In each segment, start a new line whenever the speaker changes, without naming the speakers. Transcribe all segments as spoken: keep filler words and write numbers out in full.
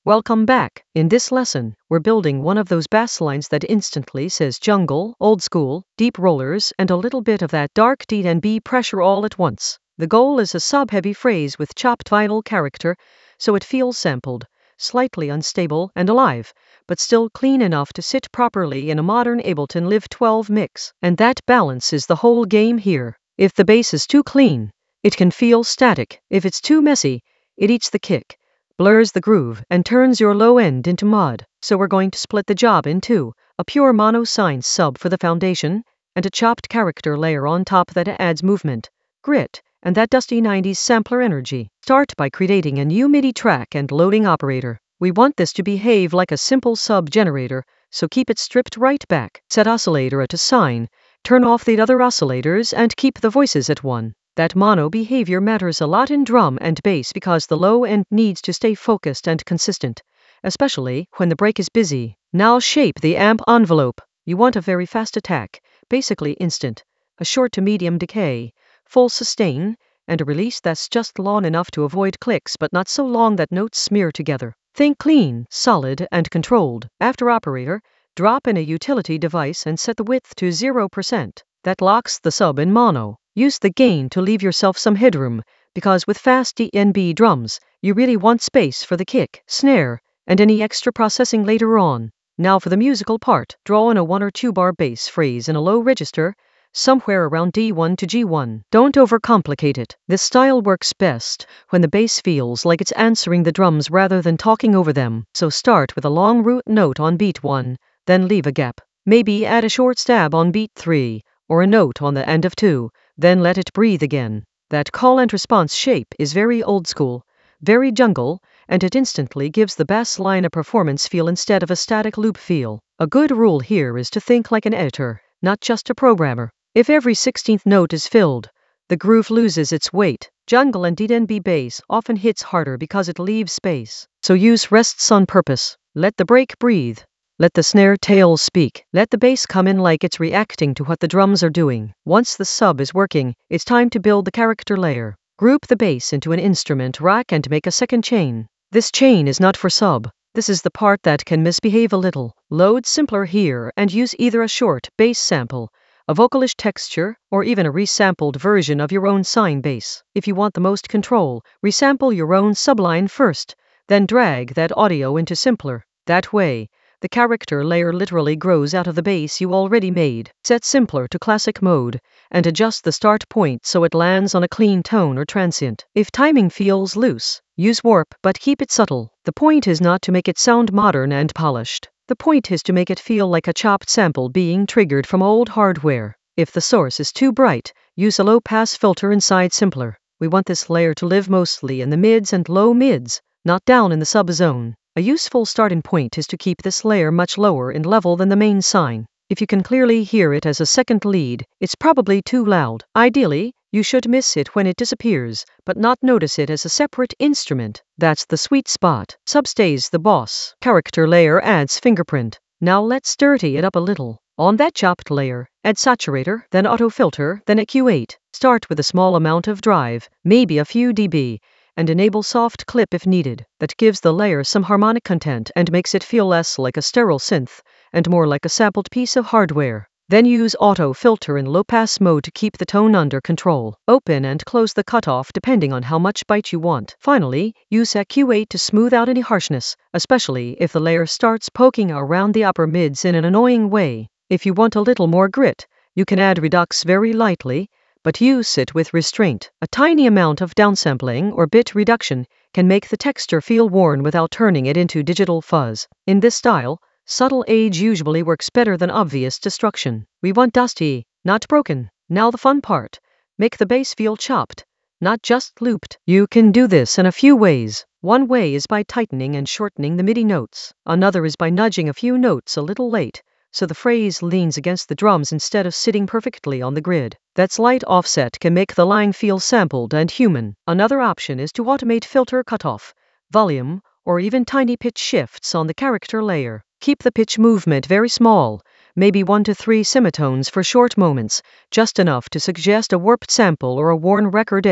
Welcome back. In this lesson, we're building one of those bass lines that instantly says jungle, old school, deep rollers, and a little bit of that dark D and B pressure all at once. The goal is a sub-heavy phrase with chopped vinyl character, so it feels sampled, slightly unstable and alive, but still clean enough to sit properly in a modern Ableton Live twelve mix. And that balance is the whole game here. If the bass is too clean, it can feel static. If it's too messy, it eats the kick, blurs the groove, and turns your low end into mud. So we're going to split the job in two, a pure mono sine sub for the foundation, and a chopped character layer on top that adds movement, grit, and that dusty nineties sampler energy. Start by creating a new MIDI track and loading operator. We want this to behave like a simple sub generator, so keep it stripped right back. Set oscillator at a sine, turn off the other oscillators, and keep the voices at one. That mono behavior matters a lot in drum and bass because the low end needs to stay focused and consistent, especially when the break is busy. Now shape the amp envelope. You want a very fast attack, basically instant, a short to medium decay, full sustain, and a release that's just long enough to avoid clicks but not so long that notes smear together. Think clean, solid, and controlled. After operator, drop in a utility device and set the width to zero percent. That locks the sub in mono. Use the gain to leave yourself some headroom, because with fast D and B drums, you really want space for the kick, snare, and any extra processing later on. Now for the musical part, draw in a one or two bar bass phrase in a low register, somewhere around D one to G one. Don't overcomplicate it. This style works best when the bass feels like it's answering the drums rather than talking over them. So start with a long root note on beat one, then leave a gap. Maybe add a short stab on beat three, or a note on the end of two, then let it breathe again. That call and response shape is very old school, very jungle, and it instantly gives the bass line a performance feel instead of a static loop feel. A good rule here is to think like an editor, not just a programmer. If every sixteenth note is filled, the groove loses its weight. Jungle and D and B bass often hits harder because it leaves space. So use rests on purpose. Let the break breathe. Let the snare tail speak. Let the bass come in like it's reacting to what the drums are doing. Once the sub is working, it's time to build the character layer. Group the bass into an instrument rack and make a second chain. This chain is not for sub. This is the part that can misbehave a little. Load simpler here and use either a short bass sample, a vocalish texture, or even a resampled version of your own sine bass. If you want the most control, resample your own subline first, then drag that audio into simpler. That way, the character layer literally grows out of the bass you already made. Set simpler to classic mode, and adjust the start point so it lands on a clean tone or transient. If timing feels loose, use warp but keep it subtle. The point is not to make it sound modern and polished. The point is to make it feel like a chopped sample being triggered from old hardware. If the source is too bright, use a low-pass filter inside simpler. We want this layer to live mostly in the mids and low mids, not down in the sub-zone. A useful starting point is to keep this layer much lower in level than the main sine. If you can clearly hear it as a second lead, it's probably too loud. Ideally, you should miss it when it disappears, but not notice it as a separate instrument. That's the sweet spot. Sub stays the boss. Character layer adds fingerprint. Now let's dirty it up a little. On that chopped layer, add saturator, then auto filter, then a Q eight. Start with a small amount of drive, maybe a few dB, and enable soft clip if needed. That gives the layer some harmonic content and makes it feel less like a sterile synth and more like a sampled piece of hardware. Then use auto filter in low pass mode to keep the tone under control. Open and close the cutoff depending on how much bite you want. Finally, use a Q eight to smooth out any harshness, especially if the layer starts poking around the upper mids in an annoying way. If you want a little more grit, you can add redux very lightly, but use it with restraint. A tiny amount of downsampling or bit reduction can make the texture feel worn without turning it into digital fuzz. In this style, subtle age usually works better than obvious destruction. We want dusty, not broken. Now the fun part. Make the bass feel chopped, not just looped. You can do this in a few ways. One way is by tightening and shortening the MIDI notes. Another is by nudging a few notes a little late, so the phrase leans against the drums instead of sitting perfectly on the grid. That slight offset can make the line feel sampled and human. Another option is to automate filter cutoff, volume, or even tiny pitch shifts on the character layer. Keep the pitch movement very small, maybe one to three semitones for short moments, just enough to suggest a warped sample or a worn record edge.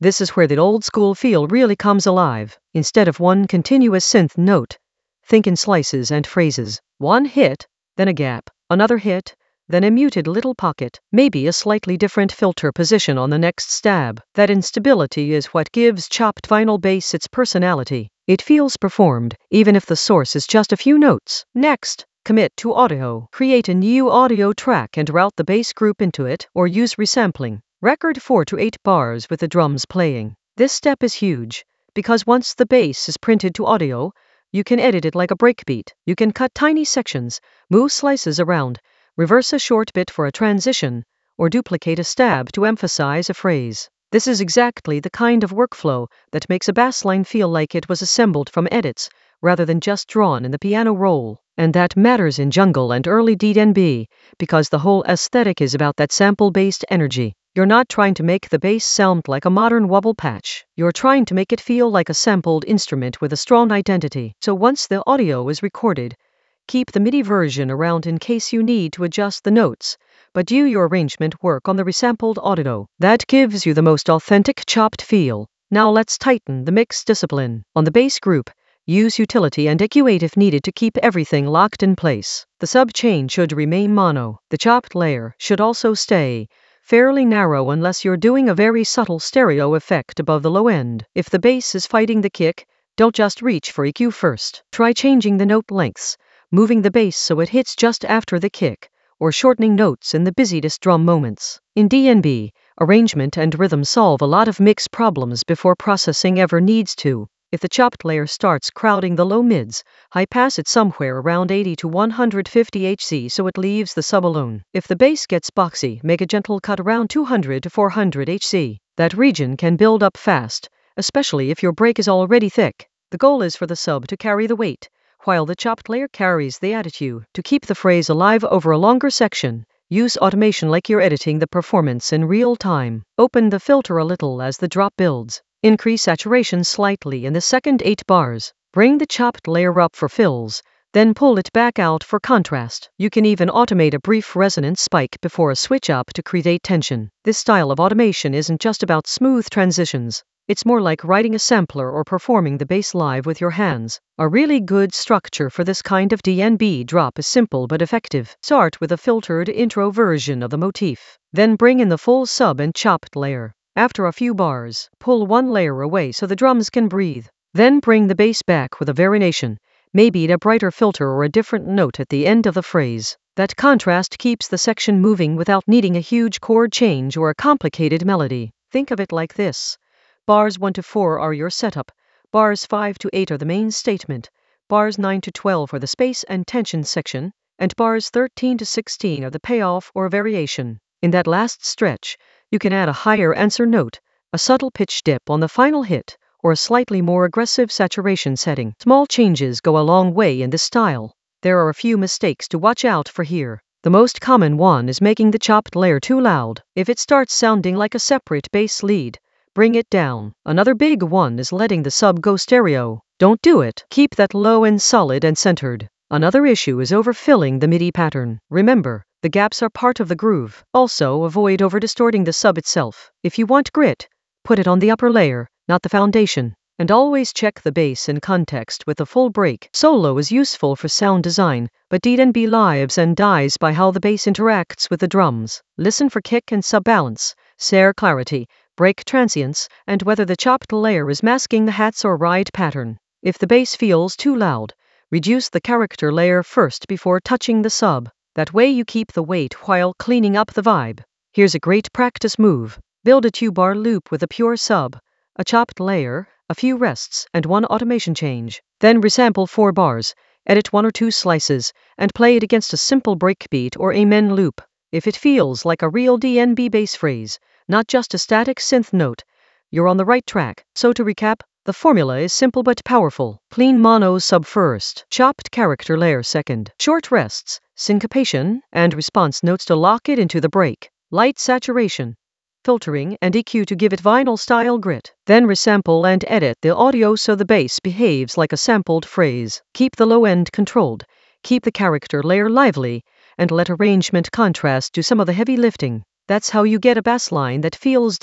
This is where the old school feel really comes alive. Instead of one continuous synth note, think in slices and phrases. One hit, then a gap, another hit, then a muted little pocket, maybe a slightly different filter position on the next stab. That instability is what gives chopped vinyl bass its personality. It feels performed, even if the source is just a few notes. Next, commit to audio. Create a new audio track and route the bass group into it, or use resampling. Record four to eight bars with the drums playing. This step is huge, because once the bass is printed to audio, you can edit it like a breakbeat. You can cut tiny sections, move slices around, reverse a short bit for a transition, or duplicate a stab to emphasize a phrase. This is exactly the kind of workflow that makes a bassline feel like it was assembled from edits, rather than just drawn in the piano roll. And that matters in jungle and early D and B, because the whole aesthetic is about that sample-based energy. You're not trying to make the bass sound like a modern wobble patch. You're trying to make it feel like a sampled instrument with a strong identity. So once the audio is recorded, keep the MIDI version around in case you need to adjust the notes, but do your arrangement work on the resampled audio. That gives you the most authentic chopped feel. Now let's tighten the mix discipline. On the bass group, use utility and E Q eight if needed to keep everything locked in place. The sub chain should remain mono. The chopped layer should also stay fairly narrow unless you're doing a very subtle stereo effect above the low end. If the bass is fighting the kick, don't just reach for E Q first. Try changing the note lengths, moving the bass so it hits just after the kick, or shortening notes in the busiest drum moments. In D and B, arrangement and rhythm solve a lot of mix problems before processing ever needs to. If the chopped layer starts crowding the low mids, high pass it somewhere around eighty to one hundred fifty hertz so it leaves the sub alone. If the bass gets boxy, make a gentle cut around two hundred to four hundred hertz. That region can build up fast, especially if your break is already thick. The goal is for the sub to carry the weight, while the chopped layer carries the attitude. To keep the phrase alive over a longer section, use automation like you're editing the performance in real time. Open the filter a little as the drop builds. Increase saturation slightly in the second eight bars. Bring the chopped layer up for fills, then pull it back out for contrast. You can even automate a brief resonance spike before a switch up to create tension. This style of automation isn't just about smooth transitions. It's more like writing a sampler or performing the bass live with your hands. A really good structure for this kind of D and B drop is simple but effective. Start with a filtered intro version of the motif. Then bring in the full sub and chopped layer. After a few bars, pull one layer away so the drums can breathe. Then bring the bass back with a variation, maybe a brighter filter or a different note at the end of the phrase. That contrast keeps the section moving without needing a huge chord change or a complicated melody. Think of it like this. Bars one to four are your setup, bars five to eight are the main statement, bars nine to twelve are the space and tension section, and bars thirteen to sixteen are the payoff or variation. In that last stretch, you can add a higher answer note, a subtle pitch dip on the final hit, or a slightly more aggressive saturation setting. Small changes go a long way in this style. There are a few mistakes to watch out for here. The most common one is making the chopped layer too loud. If it starts sounding like a separate bass lead, bring it down. Another big one is letting the sub go stereo. Don't do it. Keep that low and solid and centered. Another issue is overfilling the MIDI pattern. Remember, the gaps are part of the groove. Also, avoid over-distorting the sub itself. If you want grit, put it on the upper layer, not the foundation. And always check the bass in context with a full break. Solo is useful for sound design, but D and B lives and dies by how the bass interacts with the drums. Listen for kick and sub balance, snare clarity, break transients, and whether the chopped layer is masking the hats or ride pattern. If the bass feels too loud, reduce the character layer first before touching the sub. That way you keep the weight while cleaning up the vibe. Here's a great practice move. Build a two-bar loop with a pure sub, a chopped layer, a few rests, and one automation change. Then resample four bars, edit one or two slices, and play it against a simple breakbeat or amen loop. If it feels like a real D and B bass phrase, not just a static synth note, you're on the right track. So to recap, the formula is simple but powerful. Clean mono sub first, chopped character layer second, short rests, syncopation, and response notes to lock it into the break, light saturation, filtering and E Q to give it vinyl style grit. Then resample and edit the audio so the bass behaves like a sampled phrase. Keep the low end controlled, keep the character layer lively, and let arrangement contrast do some of the heavy lifting. That's how you get a bass line that feels deep,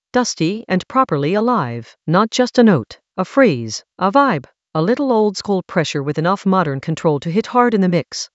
dusty, and properly alive. Not just a note, a phrase, a vibe. A little old school pressure with enough modern control to hit hard in the mix.